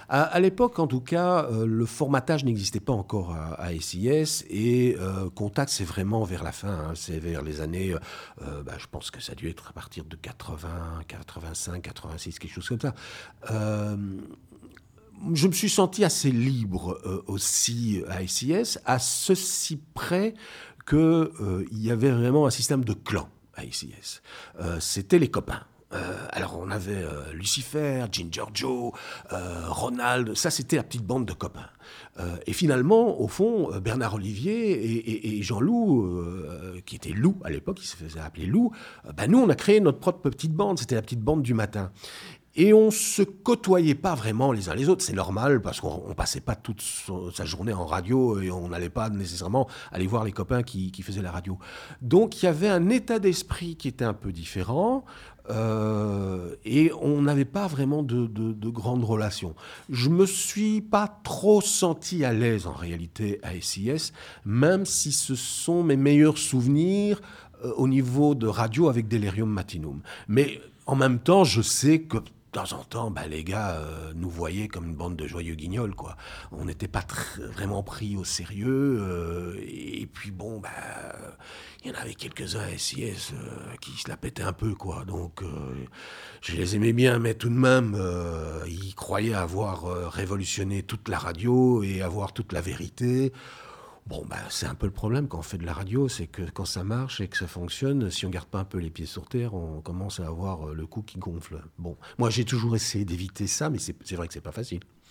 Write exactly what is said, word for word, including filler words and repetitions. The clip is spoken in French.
À, à l'époque, en tout cas, euh, le formatage n'existait pas encore à, à S I S et euh, Contact, c'est vraiment vers la fin. Hein, c'est vers les années, euh, bah, je pense que ça a dû être à partir de quatre-vingts, quatre-vingt-cinq, quatre-vingt-six, quelque chose comme ça. Euh, je me suis senti assez libre euh, aussi à S I S, à ceci près qu'il euh, y avait vraiment un système de clans à S I S. Euh, C'était les copains. Euh, alors on avait euh, Lucifer, Ginger Joe, euh, Ronald, ça c'était la petite bande de copains. Euh, et finalement, au fond, euh, Bernard Olivier et, et, et Jean-Loup, euh, qui était Lou à l'époque, il se faisait appeler Lou, euh, ben nous on a créé notre propre petite bande, c'était la petite bande du matin. Et on se côtoyait pas vraiment les uns les autres. C'est normal parce qu'on on passait pas toute son- sa journée en radio et on n'allait pas nécessairement aller voir les copains qui, qui faisaient la radio. Donc il y avait un état d'esprit qui était un peu différent euh, et on n'avait pas vraiment de, de, de grandes relations. Je me suis pas trop senti à l'aise en réalité à S I S, même si ce sont mes meilleurs souvenirs euh, au niveau de radio avec Delirium Matinum. Mais en même temps, je sais que de temps en temps, bah, les gars euh, nous voyaient comme une bande de joyeux guignols, quoi. On n'était pas tr- vraiment pris au sérieux. euh, et puis bon, bah, il y en avait quelques-uns à S I S euh, qui se la pétaient un peu, quoi. Donc, euh, je les aimais bien, mais tout de même, euh, ils croyaient avoir euh, révolutionné toute la radio et avoir toute la vérité. Bon, bah, c'est un peu le problème quand on fait de la radio, c'est que quand ça marche et que ça fonctionne, si on garde pas un peu les pieds sur terre, on commence à avoir euh, le cou qui gonfle. Bon, moi j'ai toujours essayé d'éviter ça, mais c'est c'est vrai que c'est pas facile.